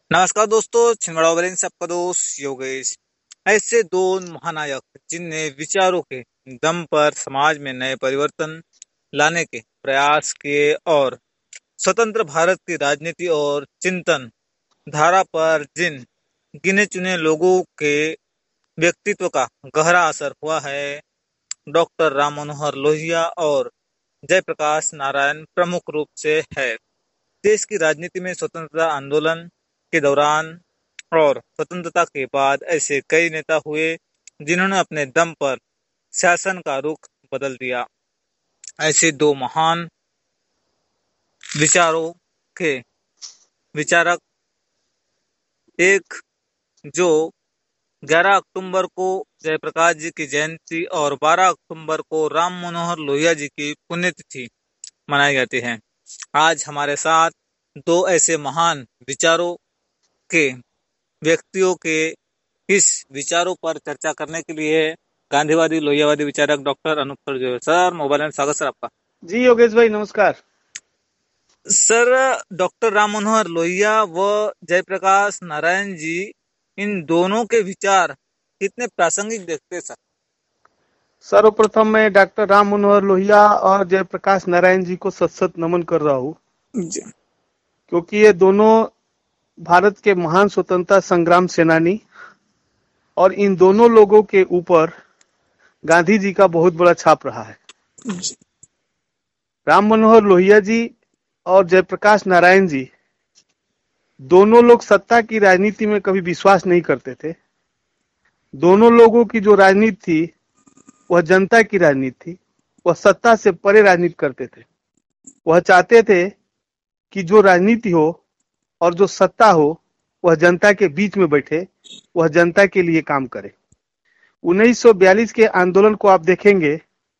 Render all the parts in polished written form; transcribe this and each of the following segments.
नमस्कार दोस्तों, छिंदवाड़ा वाले से आपका दोस्त योगेश। ऐसे दो महानायक जिनने विचारों के दम पर समाज में नए परिवर्तन लाने के प्रयास किए और स्वतंत्र भारत की राजनीति और चिंतन धारा पर जिन गिने चुने लोगों के व्यक्तित्व का गहरा असर हुआ है, डॉक्टर राम मनोहर लोहिया और जयप्रकाश नारायण प्रमुख रूप से है। देश की राजनीति में स्वतंत्रता आंदोलन के दौरान और स्वतंत्रता के बाद ऐसे कई नेता हुए जिन्होंने अपने दम पर शासन का रुख बदल दिया। ऐसे दो महान विचारों के विचारक, एक जो 11 अक्टूबर को जयप्रकाश जी की जयंती और 12 अक्टूबर को राम मनोहर लोहिया जी की पुण्यतिथि मनाई जाती है। आज हमारे साथ दो ऐसे महान विचारों के व्यक्तियों के इस विचारों पर चर्चा करने के लिए गांधीवादी लोहियावादी विचारक डॉक्टर अनूप सर जो है। सर, मोबाइल में स्वागत सर आपका। जी योगेश भाई, नमस्कार। सर, डॉक्टर राम मनोहर लोहिया व जयप्रकाश नारायण जी, इन दोनों के विचार कितने प्रासंगिक देखते हैं सर? सर्वप्रथम मैं डॉक्टर राम मनोहर लोहिया और जयप्रकाश नारायण जी को सत सत नमन कर रहा हूँ, जी। क्योंकि ये दोनों भारत के महान स्वतंत्रता संग्राम सेनानी और इन दोनों लोगों के ऊपर गांधी जी का बहुत बड़ा छाप रहा है। जी। राम मनोहर लोहिया जी और जयप्रकाश नारायण जी दोनों लोग सत्ता की राजनीति में कभी विश्वास नहीं करते थे। दोनों लोगों की जो राजनीति थी वह जनता की राजनीति थी। वह सत्ता से परे राजनीति करते थे। वह चाहते थे कि जो राजनीति हो और जो सत्ता हो वह जनता के बीच में बैठे, वह जनता के लिए काम करे। 1942 के आंदोलन को आप देखेंगे,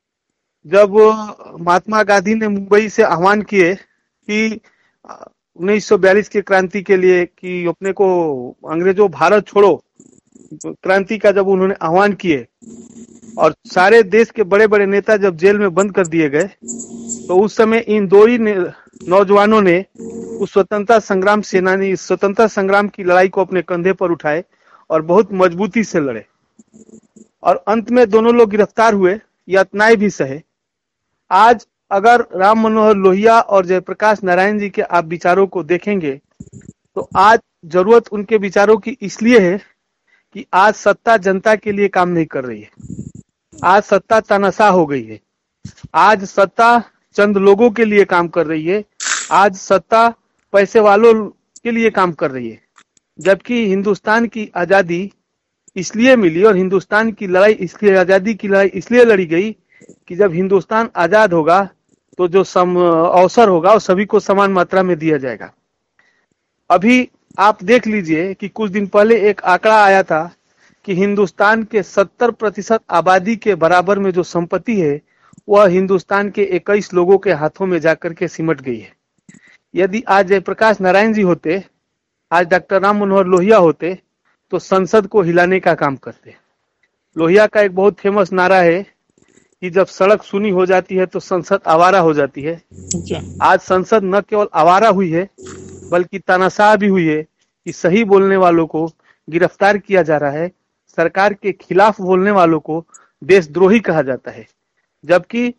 जब महात्मा गांधी ने मुंबई से आह्वान किए कि 1942 के क्रांति के लिए कि अपने को अंग्रेजों भारत छोड़ो क्रांति का जब उन्होंने आह्वान किए और सारे देश के बड़े बड़े नेता जब जेल में बंद कर दिए गए, तो उस समय इन दो ही नौजवानों ने उस स्वतंत्रता संग्राम की लड़ाई को अपने कंधे पर उठाए और बहुत मजबूती से लड़े और अंत में दोनों लोग गिरफ्तार हुए, यातनाएं भी सहे। आज अगर राम मनोहर लोहिया और जयप्रकाश नारायण जी के आप विचारों को देखेंगे तो आज जरूरत उनके विचारों की इसलिए है कि आज सत्ता जनता के लिए काम नहीं कर रही है। आज सत्ता तानाशाह हो गई है। आज सत्ता चंद लोगों के लिए काम कर रही है। आज सत्ता पैसे वालों के लिए काम कर रही है, जबकि हिंदुस्तान की आजादी इसलिए मिली और हिंदुस्तान की लड़ाई इसलिए, आजादी की लड़ाई इसलिए लड़ी गई कि जब हिंदुस्तान आजाद होगा तो जो अवसर होगा वो सभी को समान मात्रा में दिया जाएगा। अभी आप देख लीजिए कि कुछ दिन पहले एक आंकड़ा आया था कि हिंदुस्तान के 70% आबादी के बराबर में जो संपत्ति है वह हिंदुस्तान के 21 लोगों के हाथों में जाकर के सिमट गई है। यदि आज जयप्रकाश नारायण जी होते, आज डॉक्टर राम मनोहर लोहिया होते, तो संसद को हिलाने का काम करते। लोहिया का एक बहुत फेमस नारा है कि जब सड़क सूनी हो जाती है तो संसद आवारा हो जाती है। आज संसद न केवल आवारा हुई है बल्कि तानाशाह भी हुई है कि सही बोलने वालों को गिरफ्तार किया जा रहा है, सरकार के खिलाफ बोलने वालों को देशद्रोही कहा जाता है। जबकि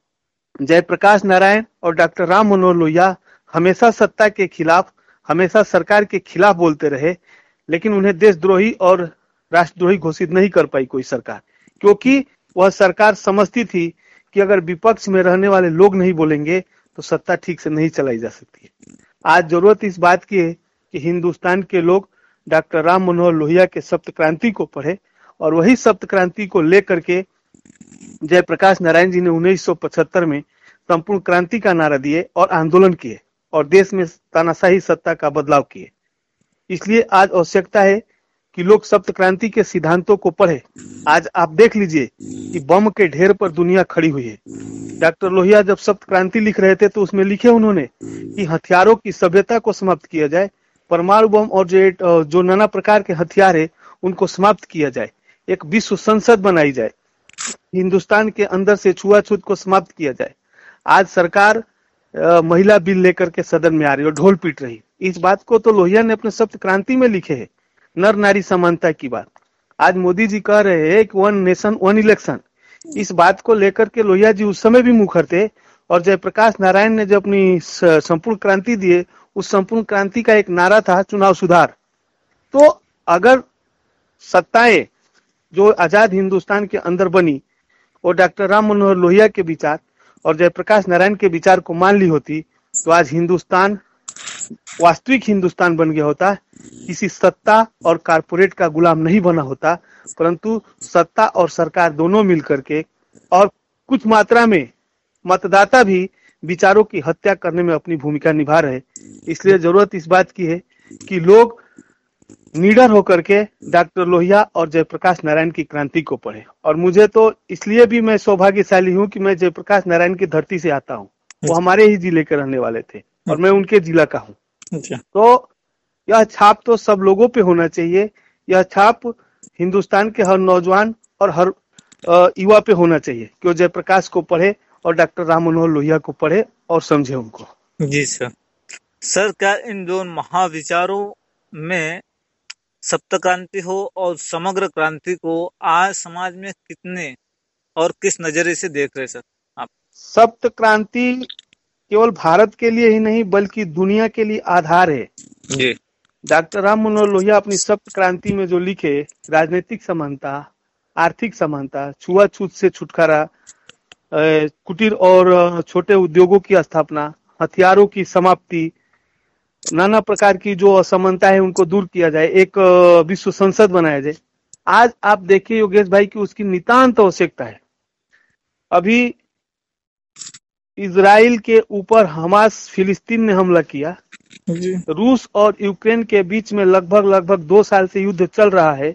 जयप्रकाश नारायण और डॉक्टर राम मनोहर लोहिया हमेशा सत्ता के खिलाफ, हमेशा सरकार के खिलाफ बोलते रहे, लेकिन उन्हें देशद्रोही और राष्ट्रद्रोही घोषित नहीं कर पाई कोई सरकार, क्योंकि वह सरकार समझती थी कि अगर विपक्ष में रहने वाले लोग नहीं बोलेंगे तो सत्ता ठीक से नहीं चलाई जा सकती है। आज जरूरत इस बात की है कि हिंदुस्तान के लोग डॉक्टर राम मनोहर लोहिया के सप्त क्रांति को पढ़े और वही सप्त क्रांति को लेकर के जयप्रकाश नारायण जी ने 1975 में संपूर्ण क्रांति का नारा दिए और आंदोलन किए और देश में तानाशाही सत्ता का बदलाव किए। इसलिए आज आवश्यकता है कि लोग सप्त क्रांति के सिद्धांतों को पढ़े। आज आप देख लीजिए कि बम के ढेर पर दुनिया खड़ी हुई है। डॉक्टर लोहिया जब सप्त क्रांति लिख रहे थे तो उसमें लिखे उन्होंने कि हथियारों की सभ्यता को समाप्त किया जाए, परमाणु बम और जो नाना प्रकार के हथियार है उनको समाप्त किया जाए, एक विश्व संसद बनाई जाए, हिंदुस्तान के अंदर से छुआछूत को समाप्त किया जाए। आज सरकार महिला बिल लेकर के सदन में आ रही है और ढोल पीट रही। इस बात को तो लोहिया ने अपने सप्त क्रांति में लिखे है, नर नारी समानता की बात। आज मोदी जी कह रहे हैं कि 1 नेशन 1 इलेक्शन, इस बात को लेकर के लोहिया जी उस समय भी मुखर थे। और जयप्रकाश नारायण ने जो अपनी संपूर्ण क्रांति दिए, उस संपूर्ण क्रांति का एक नारा था चुनाव सुधार। तो अगर सत्ताएं जो आजाद हिंदुस्तान के अंदर बनी और डॉक्टर राम मनोहर लोहिया के विचार और जयप्रकाश नारायण के विचार को मान ली होती, तो आज हिंदुस्तान वास्तविक हिंदुस्तान बन गया होता, किसी सत्ता और कारपोरेट का गुलाम नहीं बना होता, परंतु सत्ता और सरकार दोनों मिलकर के और कुछ मात्रा में मतदाता भी विचारों की हत्या करने में अपनी भूमिका निभा रहे। इसलिए जरूरत इस बात की है कि लोग निडर होकर के डॉक्टर लोहिया और जयप्रकाश नारायण की क्रांति को पढ़े। और मुझे तो इसलिए भी मैं सौभाग्यशाली हूं कि मैं जयप्रकाश नारायण की धरती से आता हूं, वो हमारे ही जिले के रहने वाले थे और मैं उनके जिला का हूं। तो यह छाप तो सब लोगों पे होना चाहिए, यह छाप हिंदुस्तान के हर नौजवान और हर युवा पे होना चाहिए कि वो जयप्रकाश को पढ़े और डॉक्टर राम मनोहर लोहिया को पढ़े और समझे उनको। जी सर। सर, क्या इन दोनों महाविचारों में सप्त क्रांति हो और समग्र क्रांति को आज समाज में कितने और किस नजरिए से देख रहे सर आप? सप्त क्रांति केवल भारत के लिए ही नहीं बल्कि दुनिया के लिए आधार है जी। डॉक्टर राम मनोहर लोहिया अपनी सप्त क्रांति में जो लिखे, राजनीतिक समानता, आर्थिक समानता, छुआछूत से छुटकारा, कुटीर और छोटे उद्योगों की स्थापना, हथियारों की समाप्ति, नाना प्रकार की जो असमानता है उनको दूर किया जाए, एक विश्व संसद बनाया जाए। आज आप देखिए योगेश भाई की उसकी नितांत आवश्यकता है। अभी इजराइल के ऊपर हमास फिलिस्तीन ने हमला किया, रूस और यूक्रेन के बीच में लगभग 2 साल से युद्ध चल रहा है,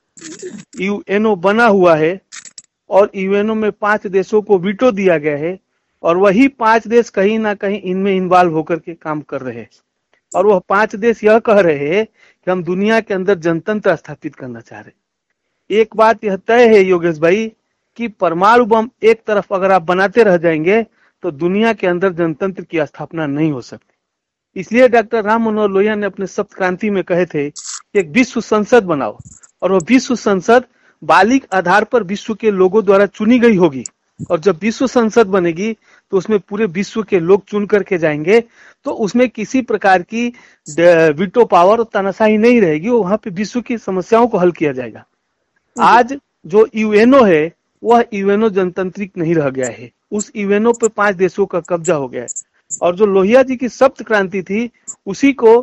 यूएनओ बना हुआ है और यूएनओ में 5 देशों को वीटो दिया गया है और वही 5 देश कहीं ना कहीं इनमें इन्वॉल्व होकर के काम कर रहे हैं। और वह 5 देश यह कह रहे हैं कि हम दुनिया के अंदर जनतंत्र स्थापित करना चाह रहे। एक बात यह तय है योगेश भाई कि परमाणु बम एक तरफ अगर आप बनाते रह जाएंगे तो दुनिया के अंदर जनतंत्र की स्थापना नहीं हो सकती। इसलिए डॉक्टर राम मनोहर लोहिया ने अपने सप्त क्रांति में कहे थे कि एक विश्व संसद बनाओ और वह विश्व संसद बालिक आधार पर विश्व के लोगों द्वारा चुनी गई होगी। और जब विश्व संसद बनेगी तो उसमें पूरे विश्व के लोग चुन करके जाएंगे, तो उसमें किसी प्रकार की वीटो पावर और तानाशाही नहीं रहेगी, वहां पे विश्व की समस्याओं को हल किया जाएगा। आज जो यूएनओ है वह यूएनओ जनतांत्रिक नहीं रह गया है, उस यूएनओ पे 5 देशों का कब्जा हो गया है। और जो लोहिया जी की सप्त क्रांति थी उसी को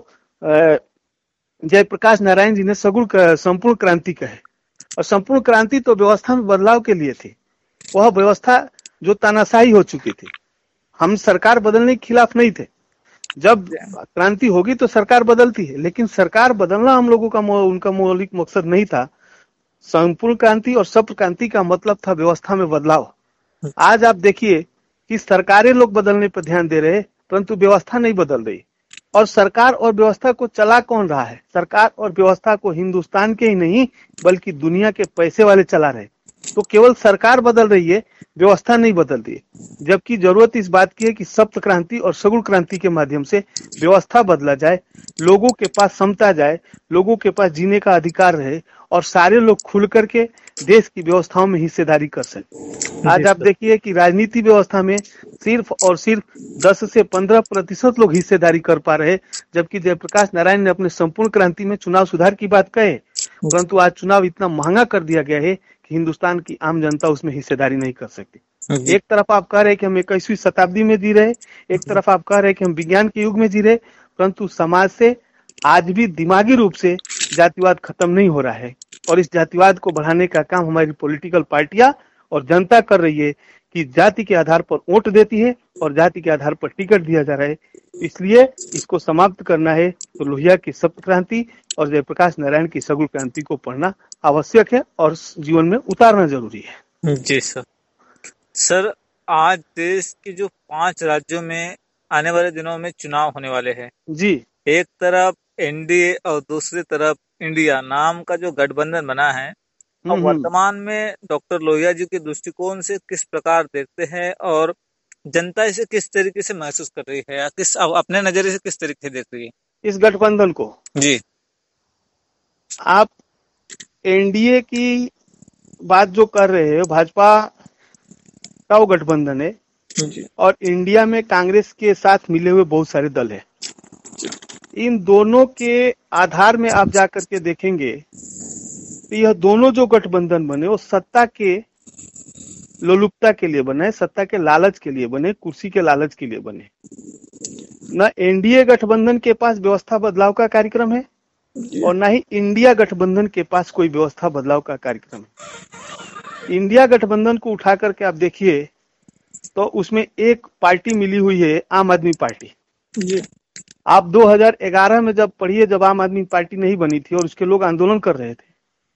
जयप्रकाश नारायण जी ने संपूर्ण क्रांति कहे। और संपूर्ण क्रांति तो व्यवस्था में बदलाव के लिए थी, वह व्यवस्था जो तानाशाही हो चुकी थी। हम सरकार बदलने के खिलाफ नहीं थे, जब क्रांति होगी तो सरकार बदलती है, लेकिन सरकार बदलना हम लोगों का उनका मौलिक मकसद नहीं था। संपूर्ण क्रांति और सप्त क्रांति का मतलब था व्यवस्था में बदलाव। आज आप देखिए कि सरकारें लोग बदलने पर ध्यान दे रहे परंतु व्यवस्था नहीं बदल रही। और सरकार और व्यवस्था को चला कौन रहा है? सरकार और व्यवस्था को हिंदुस्तान के ही नहीं बल्कि दुनिया के पैसे वाले चला रहे। तो केवल सरकार बदल रही है, व्यवस्था नहीं बदल रही है। जबकि जरूरत इस बात की है कि सप्त क्रांति और सगुण क्रांति के माध्यम से व्यवस्था बदला जाए, लोगों के पास समता जाए, लोगों के पास जीने का अधिकार रहे और सारे लोग खुल करके देश की व्यवस्थाओं में हिस्सेदारी कर सके। आज आप देखिए कि राजनीति व्यवस्था में सिर्फ और सिर्फ 10 से 15% लोग हिस्सेदारी कर पा रहे, जबकि जयप्रकाश नारायण ने अपने संपूर्ण क्रांति में चुनाव सुधार की बात कहे, परंतु आज चुनाव इतना महंगा कर दिया गया है कि हिंदुस्तान की आम जनता उसमें हिस्सेदारी नहीं कर सकती। एक तरफ आप कह रहे हैं कि हम 21वीं शताब्दी में जी रहे, एक तरफ आप कह रहे हैं कि हम विज्ञान के युग में जी रहे, परंतु समाज से आज भी दिमागी रूप से जातिवाद खत्म नहीं हो रहा है। और इस जातिवाद को बढ़ाने का काम हमारी पॉलिटिकल पार्टियां और जनता कर रही है कि जाति के आधार पर वोट देती है और जाति के आधार पर टिकट दिया जा रहा है। इसलिए इसको समाप्त करना है तो लोहिया की सप्त क्रांति और जयप्रकाश नारायण की सगुण क्रांति को पढ़ना आवश्यक है और जीवन में उतारना जरूरी है। जी सर। सर, आज देश के जो 5 राज्यों में आने वाले दिनों में चुनाव होने वाले हैं जी, एक तरफ एनडीए और दूसरी तरफ इंडिया नाम का जो गठबंधन बना है, और वर्तमान में डॉक्टर लोहिया जी के दृष्टिकोण से किस प्रकार देखते हैं और जनता इसे किस तरीके से महसूस कर रही है या किस अपने नजरिए से किस तरीके से देख रही है? इस गठबंधन को। जी आप एनडीए की बात जो कर रहे हो, भाजपा का वो गठबंधन है जी और इंडिया में कांग्रेस के साथ मिले हुए बहुत सारे दल है। इन दोनों के आधार में आप जाकर के देखेंगे तो यह दोनों जो गठबंधन बने वो सत्ता के लोलुपता के लिए बने, सत्ता के लालच के लिए बने, कुर्सी के लालच के लिए बने। न एनडीए गठबंधन के पास व्यवस्था बदलाव का कार्यक्रम है और ना ही इंडिया गठबंधन के पास कोई व्यवस्था बदलाव का कार्यक्रम है। इंडिया गठबंधन को उठा करके आप देखिए तो उसमें एक पार्टी मिली हुई है, आम आदमी पार्टी। जी आप 2011 में जब पढ़िए, जब आम आदमी पार्टी नहीं बनी थी और उसके लोग आंदोलन कर रहे थे,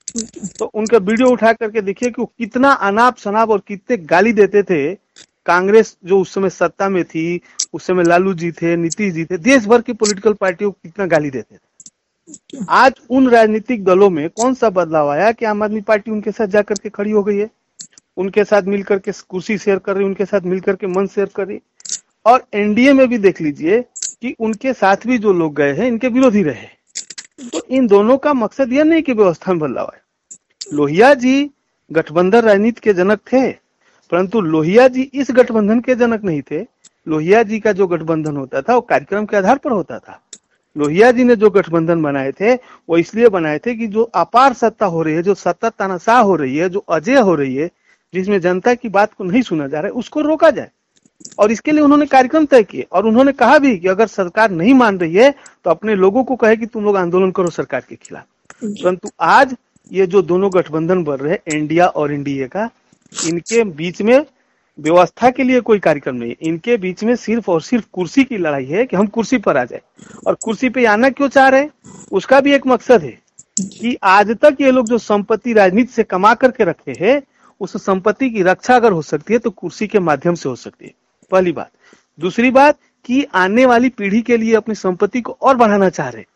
तो उनका वीडियो उठा करके देखिए कि वो कितना अनाप शनाप और कितने गाली देते थे। कांग्रेस जो उस समय सत्ता में थी, उस समय लालू जी थे, नीतीश जी थे, देश भर की पॉलिटिकल पार्टियों को कितना गाली देते थे। आज उन राजनीतिक दलों में कौन सा बदलाव आया कि आम आदमी पार्टी उनके साथ जाकर के खड़ी हो गई है, उनके साथ मिलकर के कुर्सी शेयर कर रही, उनके साथ मिलकर के मंच शेयर कर रही। और एनडीए में भी देख लीजिए कि उनके साथ भी जो लोग गए हैं इनके विरोधी रहे। तो इन दोनों का मकसद यह नहीं कि व्यवस्था में बदलाव आए। लोहिया जी गठबंधन राजनीति के जनक थे, परंतु लोहिया जी इस गठबंधन के जनक नहीं थे। लोहिया जी का जो गठबंधन होता था वो कार्यक्रम के आधार पर होता था। लोहिया जी ने जो गठबंधन बनाए थे वो इसलिए बनाए थे कि जो अपार सत्ता हो रही है, जो सत्ता तानाशाह हो रही है, जो अजेय हो रही है, जिसमें जनता की बात को नहीं सुना जा रहा है, उसको रोका जाए। और इसके लिए उन्होंने कार्यक्रम तय किए और उन्होंने कहा भी कि अगर सरकार नहीं मान रही है तो अपने लोगों को कहे कि तुम लोग आंदोलन करो सरकार के खिलाफ। परंतु आज ये जो दोनों गठबंधन बन रहे हैं, इंडिया और एनडीए का, इनके बीच में व्यवस्था के लिए कोई कार्यक्रम नहीं है। इनके बीच में सिर्फ और सिर्फ कुर्सी की लड़ाई है कि हम कुर्सी पर आ जाए। और कुर्सी पे आना क्यों चाह रहे हैं, उसका भी एक मकसद है कि आज तक ये लोग जो संपत्ति राजनीति से कमा करके रखे हैं, उस संपत्ति की रक्षा अगर हो सकती है तो कुर्सी के माध्यम से हो सकती है, पहली बात। दूसरी बात कि आने वाली पीढ़ी के लिए अपनी संपत्ति को और बढ़ाना चाह रहे,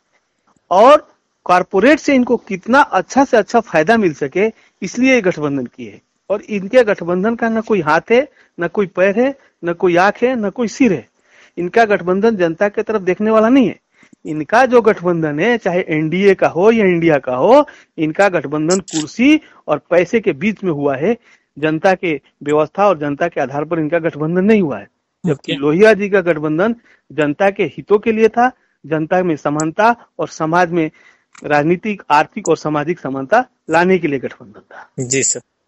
और कॉर्पोरेट से इनको कितना अच्छा से अच्छा फायदा मिल सके, इसलिए ये गठबंधन किए है। और इनके गठबंधन का न कोई हाथ है, न कोई पैर है, न कोई आंख है, न कोई सिर है। इनका गठबंधन जनता की तरफ देखने वाला नहीं है। इनका जो गठबंधन है, चाहे एनडीए का हो या इंडिया का हो, इनका गठबंधन कुर्सी और पैसे के बीच में हुआ है। जनता के व्यवस्था और जनता के आधार पर इनका गठबंधन नहीं हुआ है। जबकि लोहिया जी का गठबंधन जनता के हितों के लिए था, जनता में समानता और समाज में राजनीतिक, आर्थिक और सामाजिक समानता लाने के लिए गठबंधन था। जी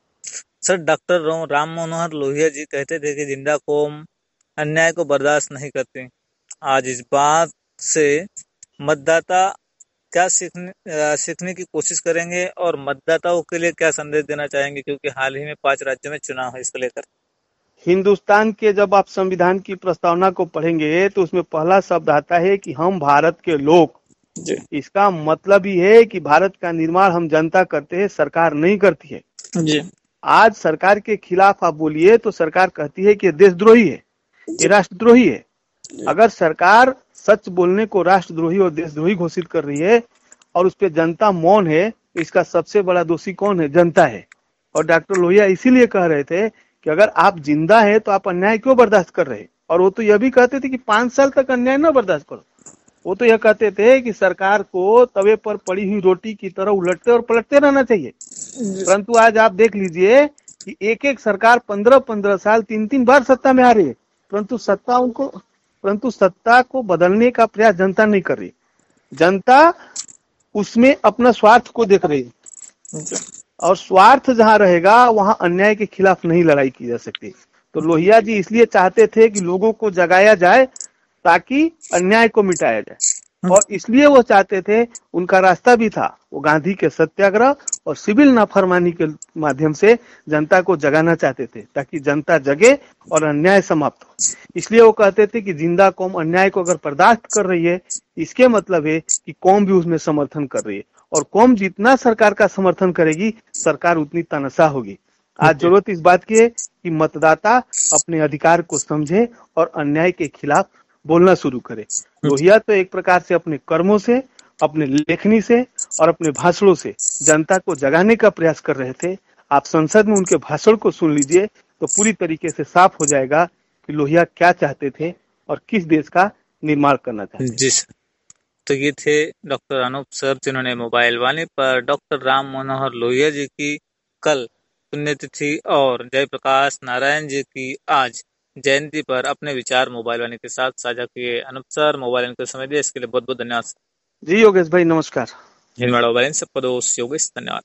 सर डॉक्टर राम मनोहर लोहिया जी कहते थे कि जिंदा कौम अन्याय को बर्दाश्त नहीं करती। आज इस बात से मतदाता क्या सीखने की कोशिश करेंगे और मतदाताओं के लिए क्या संदेश देना चाहेंगे, क्योंकि हाल ही में 5 राज्यों में चुनाव है, इसको लेकर। हिंदुस्तान के जब आप संविधान की प्रस्तावना को पढ़ेंगे तो उसमें पहला शब्द आता है कि हम भारत के लोग। जी इसका मतलब ही है कि भारत का निर्माण हम जनता करते हैं, सरकार नहीं करती है। जी आज सरकार के खिलाफ आप बोलिए तो सरकार कहती है कि ये देशद्रोही है, ये राष्ट्रद्रोही है। अगर सरकार सच बोलने को राष्ट्रद्रोही और देशद्रोही घोषित कर रही है और उस पर जनता मौन है, इसका सबसे बड़ा दोषी कौन है? जनता है। और डॉक्टर लोहिया इसीलिए कह रहे थे कि अगर आप जिंदा है तो आप अन्याय क्यों बर्दाश्त कर रहे हैं। और वो तो यह भी कहते थे कि 5 साल तक अन्याय न बर्दाश्त करो। वो तो यह कहते थे कि सरकार को तवे पर पड़ी हुई रोटी की तरह उलटते और पलटते रहना चाहिए। परंतु आज आप देख लीजिए कि एक एक सरकार 15-15 साल 3-3 बार सत्ता में आ रही है, परंतु सत्ता को बदलने का प्रयास जनता नहीं कर रही। जनता उसमें अपना स्वार्थ को देख रही है, और स्वार्थ जहां रहेगा वहां अन्याय के खिलाफ नहीं लड़ाई की जा सकती। तो लोहिया जी इसलिए चाहते थे कि लोगों को जगाया जाए ताकि अन्याय को मिटाया जाए, और इसलिए वो चाहते थे, उनका रास्ता भी था, वो गांधी के सत्याग्रह और सिविल नाफरमानी के माध्यम से जनता को जगाना चाहते थे ताकि जनता जगे और अन्याय समाप्त हो। इसलिए वो कहते थे कि जिंदा कौम अन्याय को अगर बर्दाश्त कर रही है, इसके मतलब है कि कौम भी उसमें समर्थन कर रही है, और कौम जितना सरकार का समर्थन करेगी, सरकार उतनी तानाशाह होगी। आज जरूरत इस बात की है कि मतदाता अपने अधिकार को समझे और अन्याय के खिलाफ बोलना शुरू करे। लोहिया तो एक प्रकार से अपने कर्मों से, अपने लेखनी से और अपने भाषणों से जनता को जगाने का प्रयास कर रहे थे। आप संसद में उनके भाषण को सुन लीजिए तो पूरी तरीके से साफ हो जाएगा कि लोहिया क्या चाहते थे और किस देश का निर्माण करना चाहते थे। जी सर। तो ये थे डॉक्टर अनूप सर, जिन्होंने मोबाइल वाणी पर डॉक्टर राम मनोहर लोहिया जी की कल पुण्यतिथि और जयप्रकाश नारायण जी की आज जयंती पर अपने विचार मोबाइल वाणी के साथ साझा किए। अनूप सर, मोबाइल वाणी को समय दिया इसके लिए बहुत बहुत धन्यवाद। जी योगेश भाई, नमस्कार। हिंदवाड़ा मोबाइल वाणी से आपका दोस्त योगेश, धन्यवाद।